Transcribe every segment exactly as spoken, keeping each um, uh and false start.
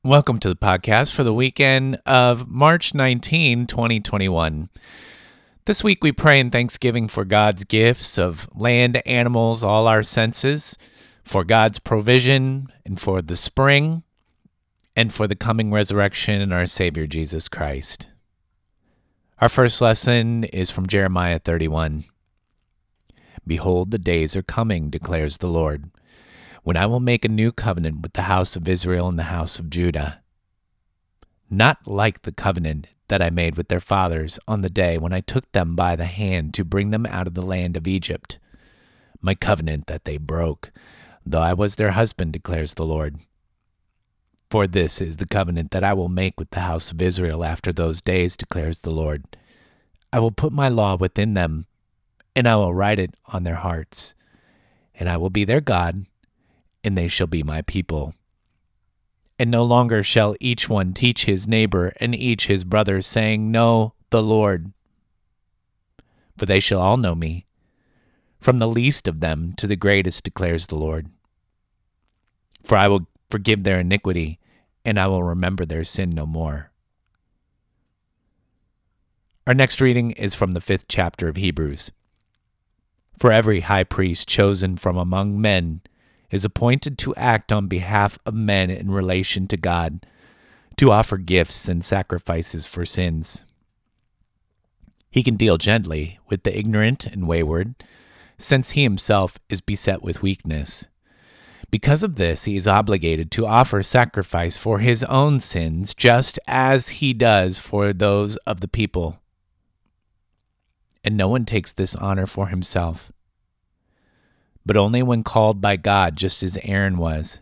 Welcome to the podcast for the weekend of March nineteenth, twenty twenty-one. This week we pray in thanksgiving for God's gifts of land, animals, all our senses, for God's provision, and for the spring, and for the coming resurrection in our Savior Jesus Christ. Our first lesson is from Jeremiah thirty-one. Behold, the days are coming, declares the Lord, when I will make a new covenant with the house of Israel and the house of Judah, not like the covenant that I made with their fathers on the day when I took them by the hand to bring them out of the land of Egypt, my covenant that they broke, though I was their husband, declares the Lord. For this is the covenant that I will make with the house of Israel after those days, declares the Lord. I will put my law within them, and I will write it on their hearts, and I will be their God, and they shall be my people. And no longer shall each one teach his neighbor and each his brother, saying, Know the Lord. For they shall all know me, from the least of them to the greatest, declares the Lord. For I will forgive their iniquity, and I will remember their sin no more. Our next reading is from the fifth chapter of Hebrews. For every high priest chosen from among men is appointed to act on behalf of men in relation to God, to offer gifts and sacrifices for sins. He can deal gently with the ignorant and wayward, since he himself is beset with weakness. Because of this, he is obligated to offer sacrifice for his own sins, just as he does for those of the people. And no one takes this honor for himself, but only when called by God, just as Aaron was.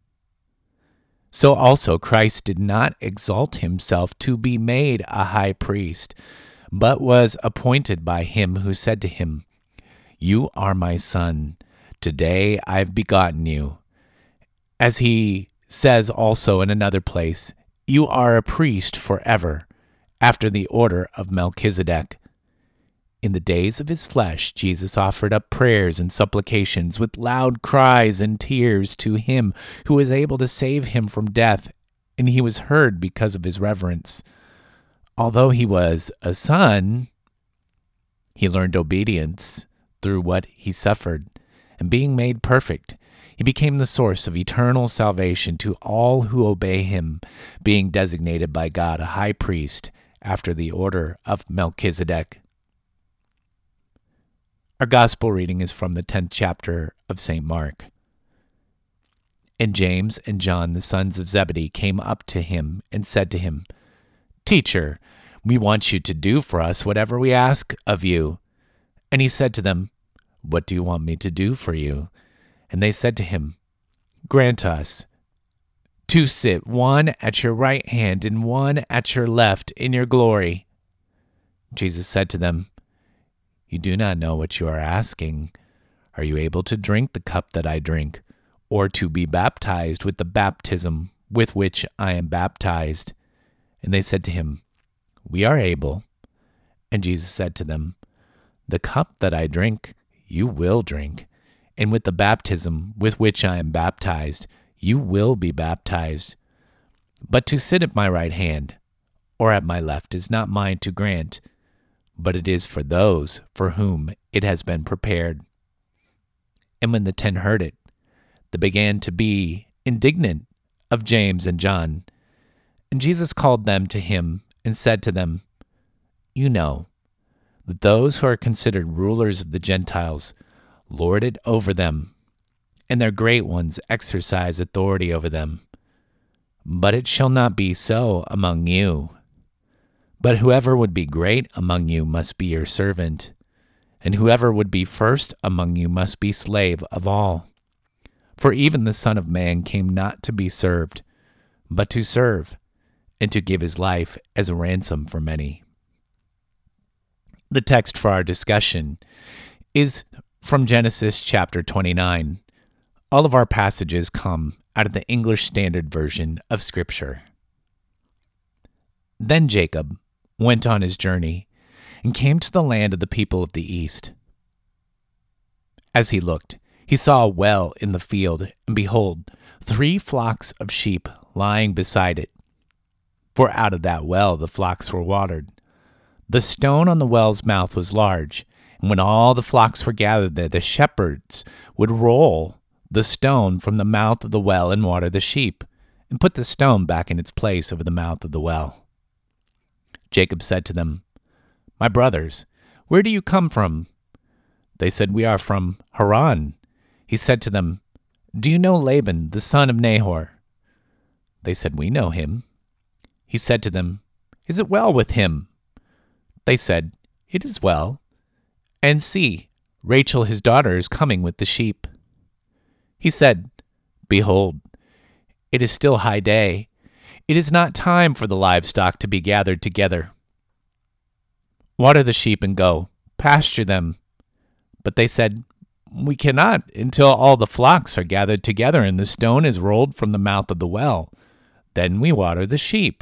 So also Christ did not exalt himself to be made a high priest, but was appointed by him who said to him, You are my son, today I've begotten you. As he says also in another place, You are a priest forever, after the order of Melchizedek. In the days of his flesh, Jesus offered up prayers and supplications with loud cries and tears to him who was able to save him from death, and he was heard because of his reverence. Although he was a son, he learned obedience through what he suffered, and being made perfect, he became the source of eternal salvation to all who obey him, being designated by God a high priest after the order of Melchizedek. Our gospel reading is from the tenth chapter of Saint Mark. And James and John, the sons of Zebedee, came up to him and said to him, Teacher, we want you to do for us whatever we ask of you. And he said to them, What do you want me to do for you? And they said to him, Grant us to sit one at your right hand and one at your left in your glory. Jesus said to them, You do not know what you are asking. Are you able to drink the cup that I drink, or to be baptized with the baptism with which I am baptized? And they said to him, We are able. And Jesus said to them, The cup that I drink, you will drink, and with the baptism with which I am baptized, you will be baptized. But to sit at my right hand or at my left is not mine to grant, but it is for those for whom it has been prepared. And when the ten heard it, they began to be indignant of James and John. And Jesus called them to him and said to them, You know that those who are considered rulers of the Gentiles lord it over them, and their great ones exercise authority over them. But it shall not be so among you. But whoever would be great among you must be your servant, and whoever would be first among you must be slave of all. For even the Son of Man came not to be served, but to serve, and to give his life as a ransom for many. The text for our discussion is from Genesis chapter twenty-nine. All of our passages come out of the English Standard Version of Scripture. Then Jacob went on his journey and came to the land of the people of the east. As he looked, he saw a well in the field, and behold, three flocks of sheep lying beside it. For out of that well the flocks were watered. The stone on the well's mouth was large, and when all the flocks were gathered there, the shepherds would roll the stone from the mouth of the well and water the sheep, and put the stone back in its place over the mouth of the well. Jacob said to them, "My brothers, where do you come from?" They said, "We are from Haran." He said to them, "Do you know Laban, the son of Nahor?" They said, "We know him." He said to them, "Is it well with him?" They said, "It is well. And see, Rachel his daughter is coming with the sheep." He said, "Behold, it is still high day. It is not time for the livestock to be gathered together. Water the sheep and go, pasture them." But they said, "We cannot until all the flocks are gathered together and the stone is rolled from the mouth of the well. Then we water the sheep."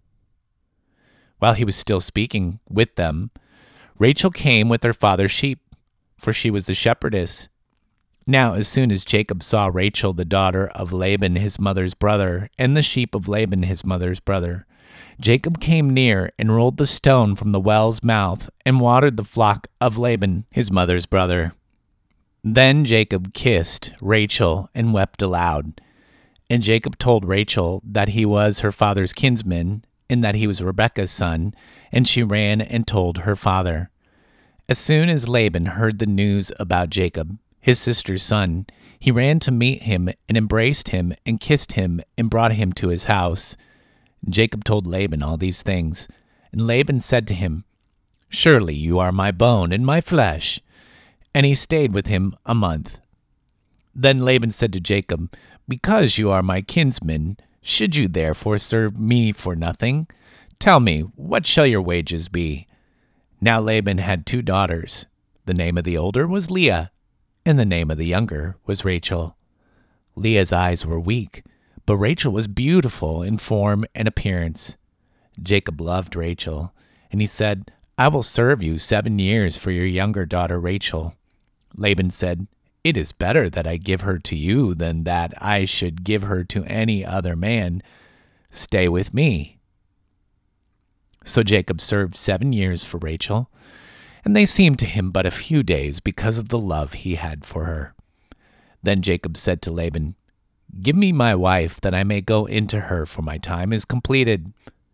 While he was still speaking with them, Rachel came with her father's sheep, for she was the shepherdess. Now as soon as Jacob saw Rachel the daughter of Laban his mother's brother, and the sheep of Laban his mother's brother, Jacob came near and rolled the stone from the well's mouth and watered the flock of Laban his mother's brother. Then Jacob kissed Rachel and wept aloud. And Jacob told Rachel that he was her father's kinsman, and that he was Rebekah's son, and she ran and told her father. As soon as Laban heard the news about Jacob, his sister's son, he ran to meet him and embraced him and kissed him and brought him to his house. Jacob told Laban all these things, and Laban said to him, "Surely you are my bone and my flesh." And he stayed with him a month. Then Laban said to Jacob, "Because you are my kinsman, should you therefore serve me for nothing? Tell me, what shall your wages be?" Now Laban had two daughters. The name of the older was Leah, and the name of the younger was Rachel. Leah's eyes were weak, but Rachel was beautiful in form and appearance. Jacob loved Rachel, and he said, "I will serve you seven years for your younger daughter Rachel." Laban said, "It is better that I give her to you than that I should give her to any other man. Stay with me." So Jacob served seven years for Rachel, and they seemed to him but a few days because of the love he had for her. Then Jacob said to Laban, "Give me my wife, that I may go into her, for my time is completed."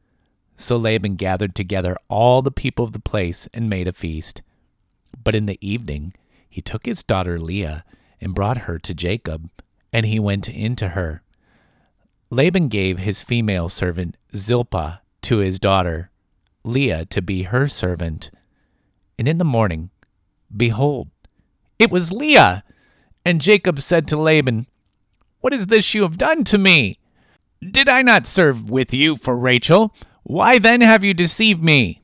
So Laban gathered together all the people of the place and made a feast. But in the evening he took his daughter Leah and brought her to Jacob, and he went into her. Laban gave his female servant Zilpah to his daughter Leah to be her servant. And in the morning, behold, it was Leah. And Jacob said to Laban, "What is this you have done to me? Did I not serve with you for Rachel? Why then have you deceived me?"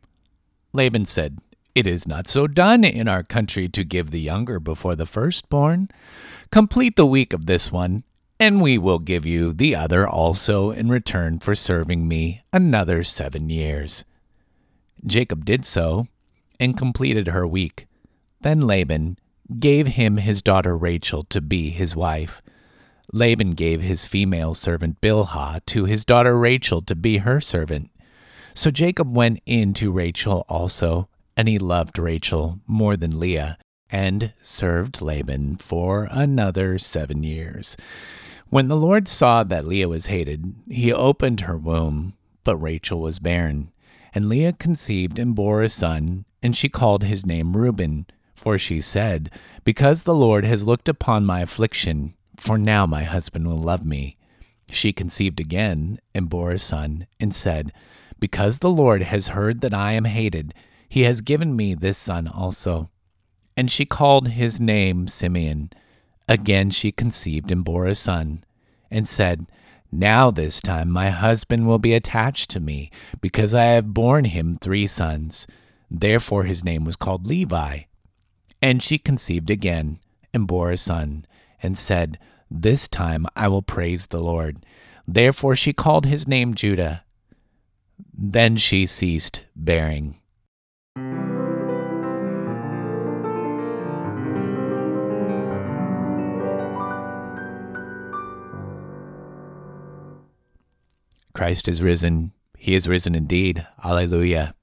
Laban said, "It is not so done in our country to give the younger before the firstborn. Complete the week of this one, and we will give you the other also in return for serving me another seven years." Jacob did so, and completed her week. Then Laban gave him his daughter Rachel to be his wife. Laban gave his female servant Bilhah to his daughter Rachel to be her servant. So Jacob went in to Rachel also, and he loved Rachel more than Leah, and served Laban for another seven years. When the Lord saw that Leah was hated, he opened her womb, but Rachel was barren. And Leah conceived and bore a son, and she called his name Reuben, for she said, "Because the Lord has looked upon my affliction, for now my husband will love me." She conceived again and bore a son, and said, "Because the Lord has heard that I am hated, he has given me this son also." And she called his name Simeon. Again she conceived and bore a son, and said, "Now this time my husband will be attached to me, because I have borne him three sons." Therefore his name was called Levi. And she conceived again, and bore a son, and said, "This time I will praise the Lord." Therefore she called his name Judah. Then she ceased bearing. Christ is risen. He is risen indeed. Alleluia.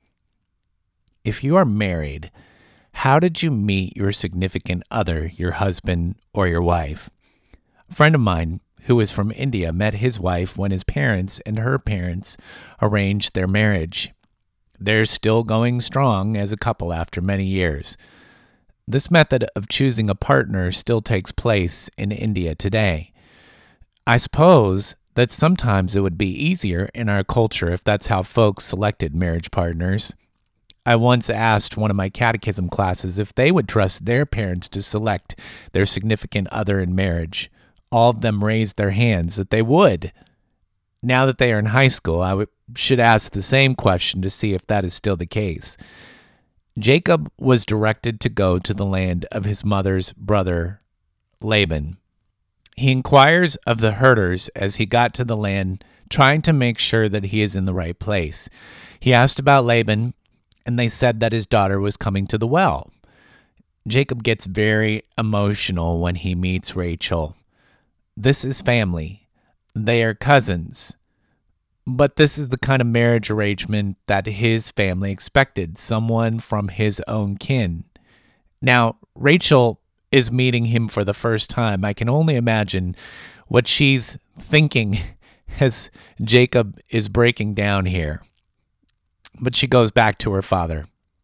If you are married, how did you meet your significant other, your husband or your wife? A friend of mine who is from India met his wife when his parents and her parents arranged their marriage. They're still going strong as a couple after many years. This method of choosing a partner still takes place in India today. I suppose that sometimes it would be easier in our culture if that's how folks selected marriage partners. I once asked one of my catechism classes if they would trust their parents to select their significant other in marriage. All of them raised their hands that they would. Now that they are in high school, I w- should ask the same question to see if that is still the case. Jacob was directed to go to the land of his mother's brother, Laban. He inquires of the herders as he got to the land, trying to make sure that he is in the right place. He asked about Laban, and they said that his daughter was coming to the well. Jacob gets very emotional when he meets Rachel. This is family. They are cousins. But this is the kind of marriage arrangement that his family expected, someone from his own kin. Now, Rachel is meeting him for the first time. I can only imagine what she's thinking as Jacob is breaking down here. But she goes back to her father.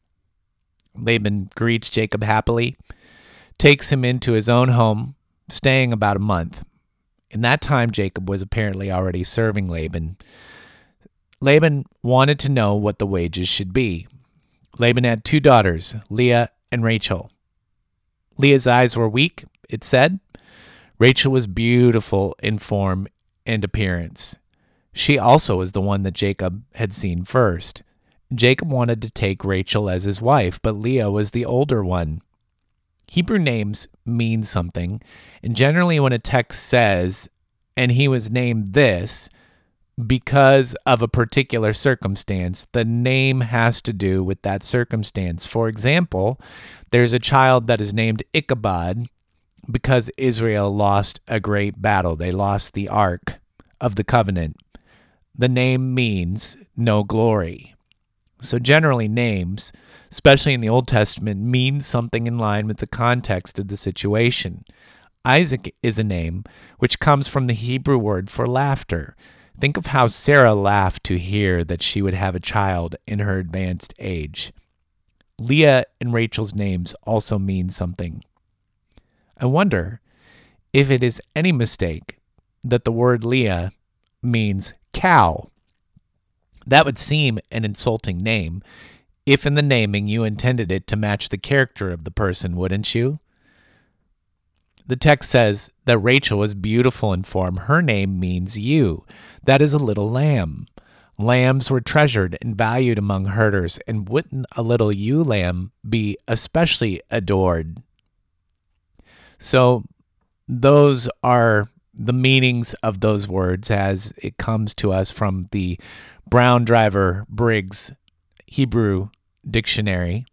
Laban greets Jacob happily, takes him into his own home, staying about a month. In that time, Jacob was apparently already serving Laban. Laban wanted to know what the wages should be. Laban had two daughters, Leah and Rachel. Leah's eyes were weak, it said. Rachel was beautiful in form and appearance. She also was the one that Jacob had seen first. Jacob wanted to take Rachel as his wife, but Leah was the older one. Hebrew names mean something, and generally when a text says, and he was named this, because of a particular circumstance, the name has to do with that circumstance. For example, there's a child that is named Ichabod because Israel lost a great battle. They lost the Ark of the Covenant. The name means no glory. So generally names, especially in the Old Testament, mean something in line with the context of the situation. Isaac is a name which comes from the Hebrew word for laughter. Think of how Sarah laughed to hear that she would have a child in her advanced age. Leah and Rachel's names also mean something. I wonder if it is any mistake that the word Leah means cow. That would seem an insulting name if in the naming you intended it to match the character of the person, wouldn't you? The text says that Rachel was beautiful in form. Her name means ewe. That is a little lamb. Lambs were treasured and valued among herders, and wouldn't a little ewe lamb be especially adored? So those are the meanings of those words as it comes to us from the Brown Driver Briggs Hebrew Dictionary.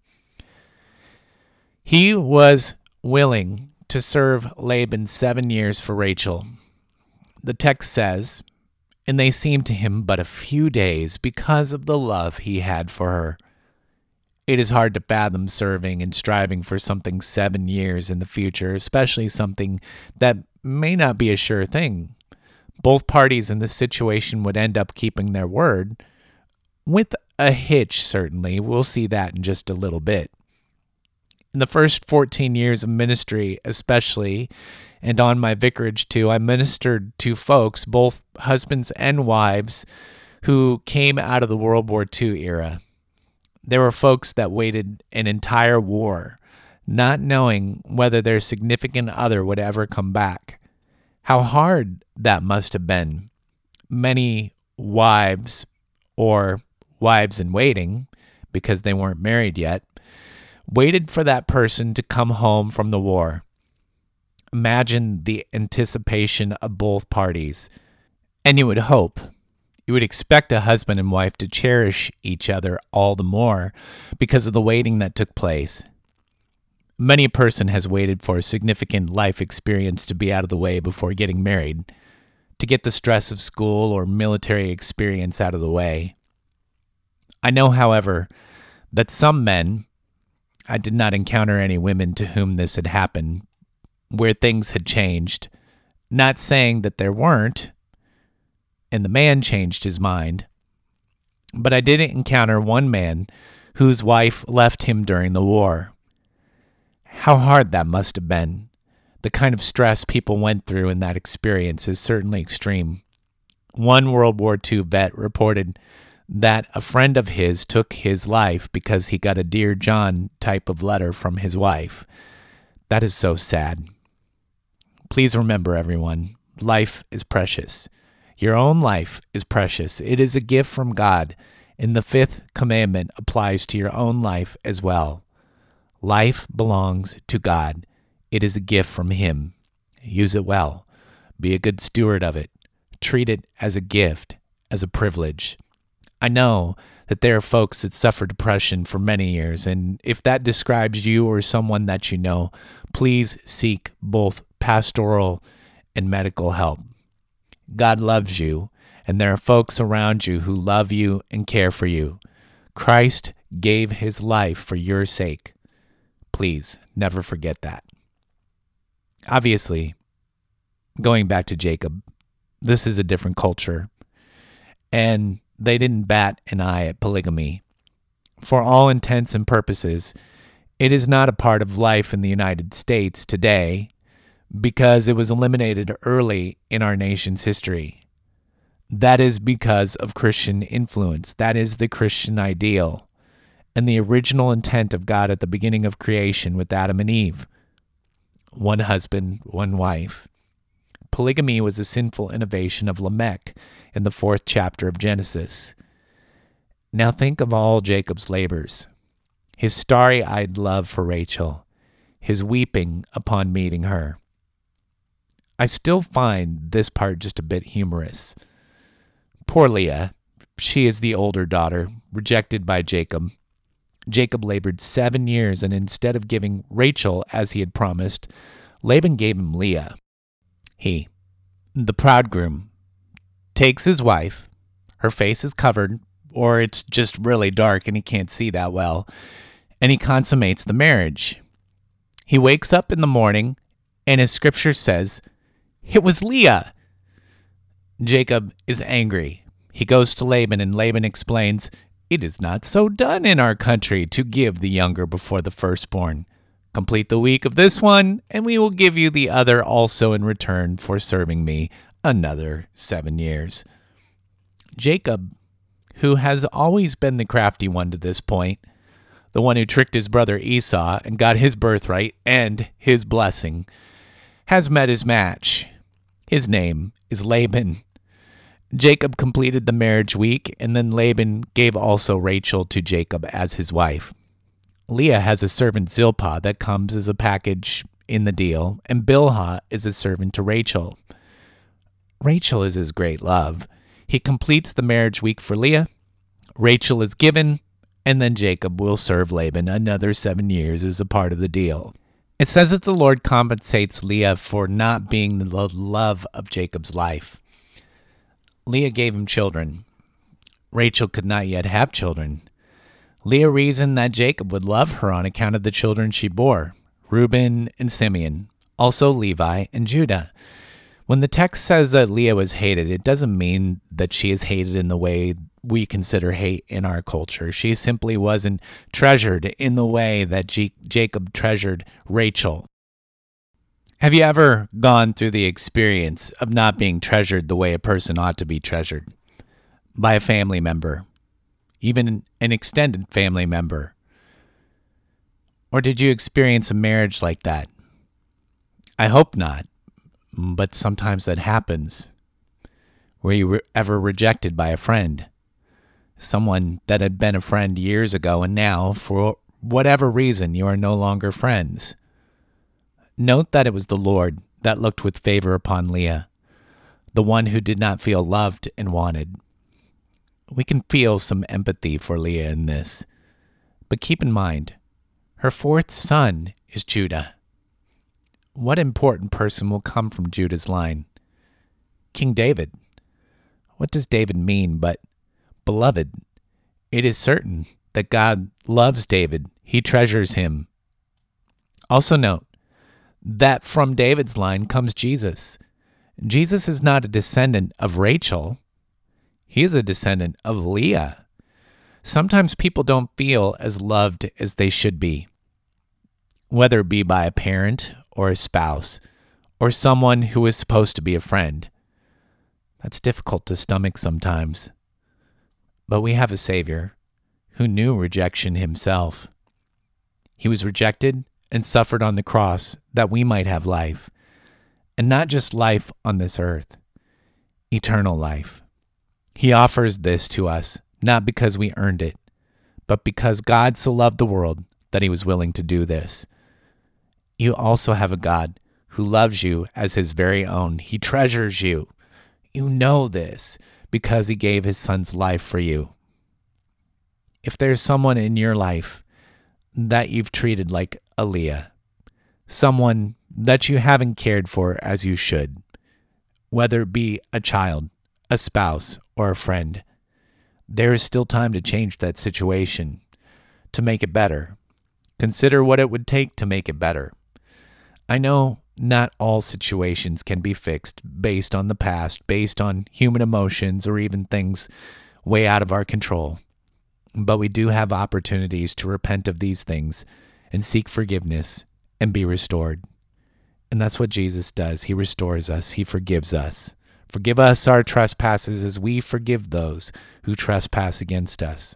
He was willing to serve Laban seven years for Rachel. The text says, and they seemed to him but a few days because of the love he had for her. It is hard to fathom serving and striving for something seven years in the future, especially something that may not be a sure thing. Both parties in this situation would end up keeping their word, with a hitch, certainly. We'll see that in just a little bit. In the first fourteen years of ministry, especially, and on my vicarage too, I ministered to folks, both husbands and wives, who came out of the World War Two era. There were folks that waited an entire war, not knowing whether their significant other would ever come back. How hard that must have been. Many wives, or wives in waiting, because they weren't married yet, waited for that person to come home from the war. Imagine the anticipation of both parties. And you would hope, you would expect a husband and wife to cherish each other all the more because of the waiting that took place. Many a person has waited for a significant life experience to be out of the way before getting married, to get the stress of school or military experience out of the way. I know, however, that some men, I did not encounter any women to whom this had happened, where things had changed. Not saying that there weren't, and the man changed his mind. But I did encounter one man whose wife left him during the war. How hard that must have been. The kind of stress people went through in that experience is certainly extreme. One World War Two vet reported that a friend of his took his life because he got a Dear John type of letter from his wife. That is so sad. Please remember, everyone, life is precious. Your own life is precious. It is a gift from God, and the fifth commandment applies to your own life as well. Life belongs to God. It is a gift from Him. Use it well. Be a good steward of it. Treat it as a gift, as a privilege. I know that there are folks that suffer depression for many years, and if that describes you or someone that you know, please seek both pastoral and medical help. God loves you, and there are folks around you who love you and care for you. Christ gave His life for your sake. Please never forget that. Obviously, going back to Jacob, this is a different culture, and they didn't bat an eye at polygamy. For all intents and purposes, it is not a part of life in the United States today because it was eliminated early in our nation's history. That is because of Christian influence. That is the Christian ideal and the original intent of God at the beginning of creation with Adam and Eve. One husband, one wife. Polygamy was a sinful innovation of Lamech in the fourth chapter of Genesis. Now think of all Jacob's labors, his starry-eyed love for Rachel, his weeping upon meeting her. I still find this part just a bit humorous. Poor Leah, she is the older daughter, rejected by Jacob. Jacob labored seven years, and instead of giving Rachel as he had promised, Laban gave him Leah. He, the proud groom, takes his wife. Her face is covered, or it's just really dark and he can't see that well, and he consummates the marriage. He wakes up in the morning, and his scripture says, "It was Leah." Jacob is angry. He goes to Laban, and Laban explains, "It is not so done in our country to give the younger before the firstborn. Complete the week of this one, and we will give you the other also in return for serving me another seven years." Jacob, who has always been the crafty one to this point, the one who tricked his brother Esau and got his birthright and his blessing, has met his match. His name is Laban. Jacob completed the marriage week, and then Laban gave also Rachel to Jacob as his wife. Leah has a servant Zilpah that comes as a package in the deal, and Bilhah is a servant to Rachel. Rachel is his great love. He completes the marriage week for Leah. Rachel is given, and then Jacob will serve Laban another seven years as a part of the deal. It says that the Lord compensates Leah for not being the love of Jacob's life. Leah gave him children. Rachel could not yet have children. Leah reasoned that Jacob would love her on account of the children she bore, Reuben and Simeon, also Levi and Judah. When the text says that Leah was hated, it doesn't mean that she is hated in the way we consider hate in our culture. She simply wasn't treasured in the way that G- Jacob treasured Rachel. Have you ever gone through the experience of not being treasured the way a person ought to be treasured? By a family member, even an extended family member? Or did you experience a marriage like that? I hope not, but sometimes that happens. Were you re- ever rejected by a friend? Someone that had been a friend years ago, and now, for whatever reason, you are no longer friends. Note that it was the Lord that looked with favor upon Leah, the one who did not feel loved and wanted. We can feel some empathy for Leah in this, but keep in mind, her fourth son is Judah. What important person will come from Judah's line? King David. What does David mean but beloved? It is certain that God loves David. He treasures him. Also note that from David's line comes Jesus. Jesus is not a descendant of Rachel. He is a descendant of Leah. Sometimes people don't feel as loved as they should be, whether it be by a parent or a spouse or someone who is supposed to be a friend. That's difficult to stomach sometimes. But we have a Savior who knew rejection himself. He was rejected and suffered on the cross that we might have life, and not just life on this earth, eternal life. He offers this to us, not because we earned it, but because God so loved the world that he was willing to do this. You also have a God who loves you as his very own. He treasures you. You know this because he gave his son's life for you. If there's someone in your life that you've treated like a Leah, someone that you haven't cared for as you should, whether it be a child, a spouse, or a friend, there is still time to change that situation, to make it better. Consider what it would take to make it better. I know not all situations can be fixed based on the past, based on human emotions, or even things way out of our control. But we do have opportunities to repent of these things and seek forgiveness and be restored. And that's what Jesus does. He restores us. He forgives us. Forgive us our trespasses as we forgive those who trespass against us.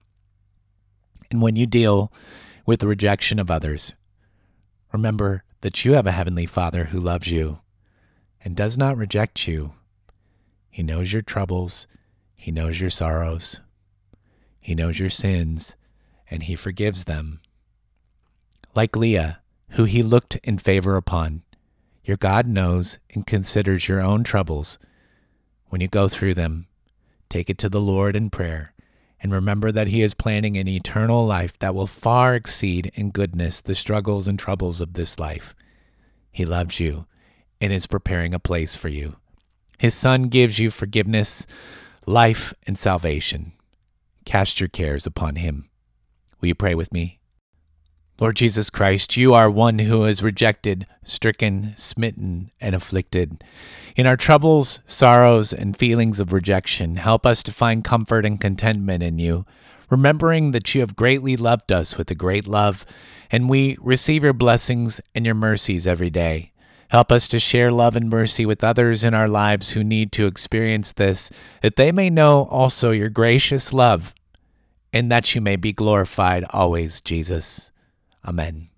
And when you deal with the rejection of others, remember that you have a heavenly Father who loves you and does not reject you. He knows your troubles. He knows your sorrows. He knows your sins, and he forgives them. Like Leah, who he looked in favor upon, your God knows and considers your own troubles. When you go through them, take it to the Lord in prayer, and remember that he is planning an eternal life that will far exceed in goodness the struggles and troubles of this life. He loves you and is preparing a place for you. His Son gives you forgiveness, life, and salvation. Cast your cares upon him. Will you pray with me? Lord Jesus Christ, you are one who is rejected, stricken, smitten, and afflicted. In our troubles, sorrows, and feelings of rejection, help us to find comfort and contentment in you, remembering that you have greatly loved us with a great love, and we receive your blessings and your mercies every day. Help us to share love and mercy with others in our lives who need to experience this, that they may know also your gracious love, and that you may be glorified always, Jesus. Amen.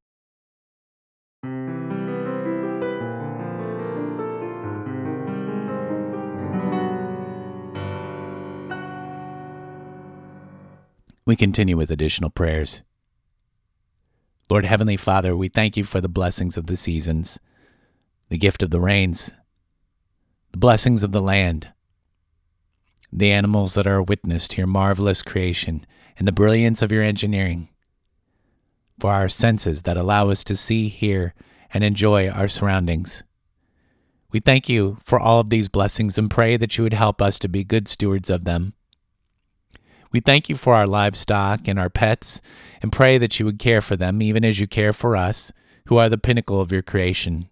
We continue with additional prayers. Lord Heavenly Father, we thank you for the blessings of the seasons, the gift of the rains, the blessings of the land, the animals that are a witness to your marvelous creation, and the brilliance of your engineering, for our senses that allow us to see, hear, and enjoy our surroundings. We thank you for all of these blessings and pray that you would help us to be good stewards of them. We thank you for our livestock and our pets, and pray that you would care for them even as you care for us, who are the pinnacle of your creation.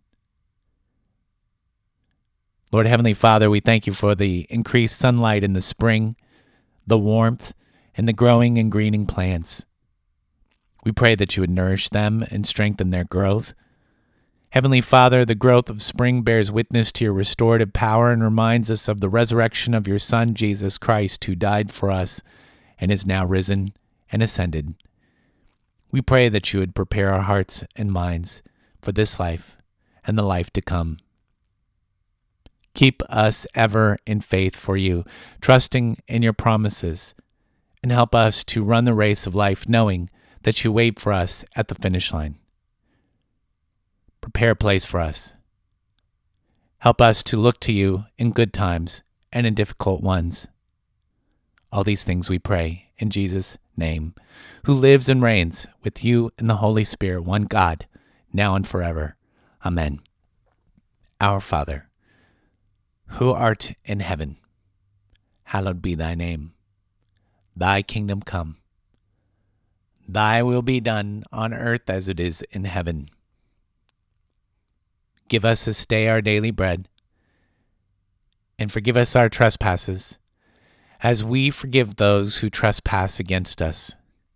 Lord Heavenly Father, we thank you for the increased sunlight in the spring, the warmth, and the growing and greening plants. We pray that you would nourish them and strengthen their growth. Heavenly Father, the growth of spring bears witness to your restorative power and reminds us of the resurrection of your Son, Jesus Christ, who died for us and is now risen and ascended. We pray that you would prepare our hearts and minds for this life and the life to come. Keep us ever in faith for you, trusting in your promises, and help us to run the race of life knowing that you wait for us at the finish line. Prepare a place for us. Help us to look to you in good times and in difficult ones. All these things we pray in Jesus' name, who lives and reigns with you in the Holy Spirit, one God, now and forever. Amen. Our Father, who art in heaven, hallowed be thy name. Thy kingdom come. Thy will be done on earth as it is in heaven. Give us this day our daily bread, and forgive us our trespasses, as we forgive those who trespass against us.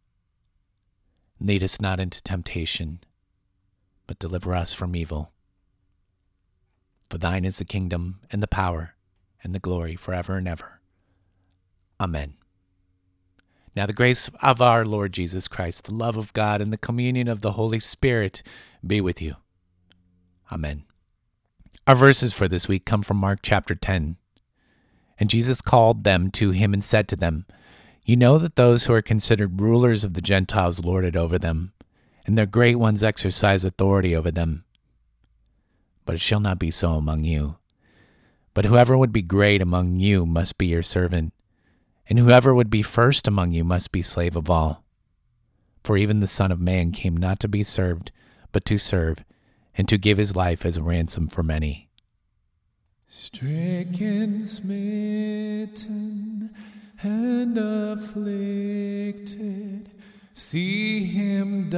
Lead us not into temptation, but deliver us from evil. For thine is the kingdom, and the power, and the glory forever and ever. Amen. Now the grace of our Lord Jesus Christ, the love of God, and the communion of the Holy Spirit be with you. Amen. Our verses for this week come from Mark chapter ten. And Jesus called them to him and said to them, You know that those who are considered rulers of the Gentiles lord it over them, and their great ones exercise authority over them. But it shall not be so among you. But whoever would be great among you must be your servant, and whoever would be first among you must be slave of all. For even the Son of Man came not to be served, but to serve, and to give his life as a ransom for many. Stricken, smitten, and afflicted, see him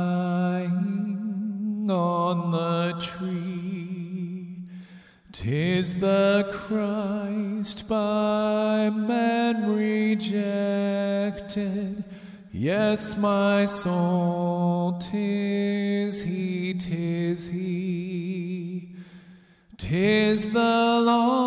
dying on the tree. 'Tis the Christ by man rejected. Yes, my soul, 'tis he, 'tis he. 'Tis the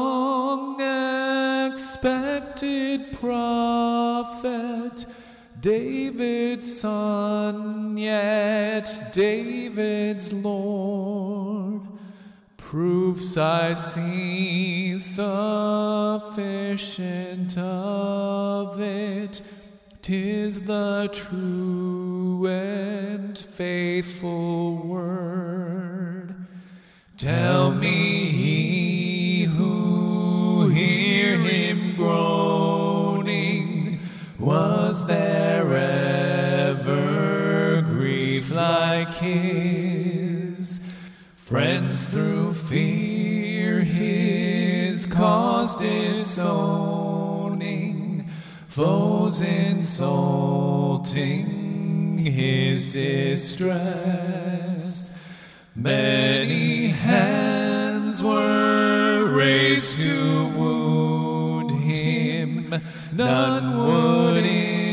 long-expected prophet, David's son, yet David's Lord. Proofs I see sufficient of it. 'Tis the true and faithful word. Tell me, ye who hear him groaning, was there ever grief like his? Friends through fear his cause disowning, foes insulting his distress. Many hands were raised to wound him, none would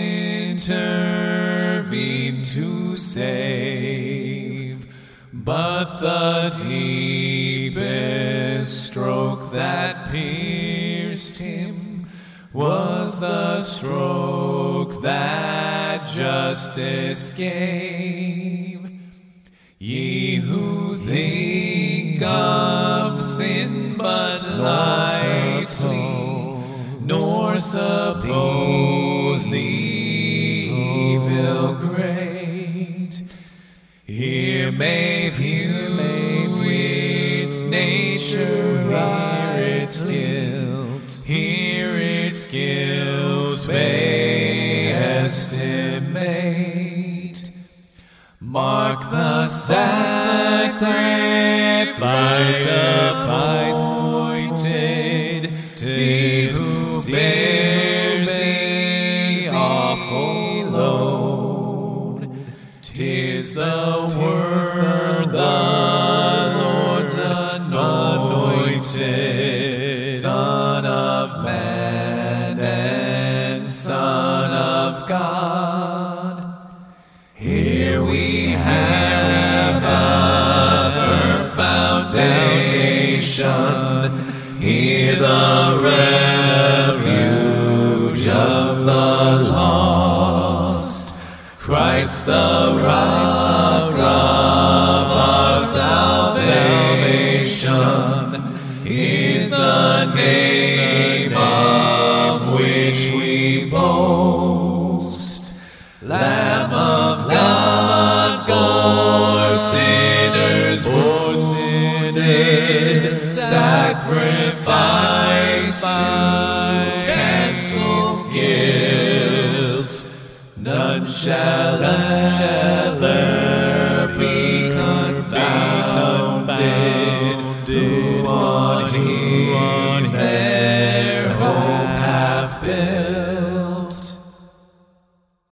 intervene to save. But the deepest stroke that pierced him was the stroke that justice gave. Ye who think of sin but lightly, nor suppose the evil great, here may view its nature, hear its guilt, hear its guilt may estimate. Mark the sacrifice appointed, see who bears the awful load. 'Tis the word, the Lord's anointed, Son of Man and Son of God. Here we have a firm foundation, here the refuge of the lost, Christ the rock of our salvation, is the name of which we boast. Lamb of God, for sinners wounded, sacrifice to cancel guilt. None shall ever be confounded, who on been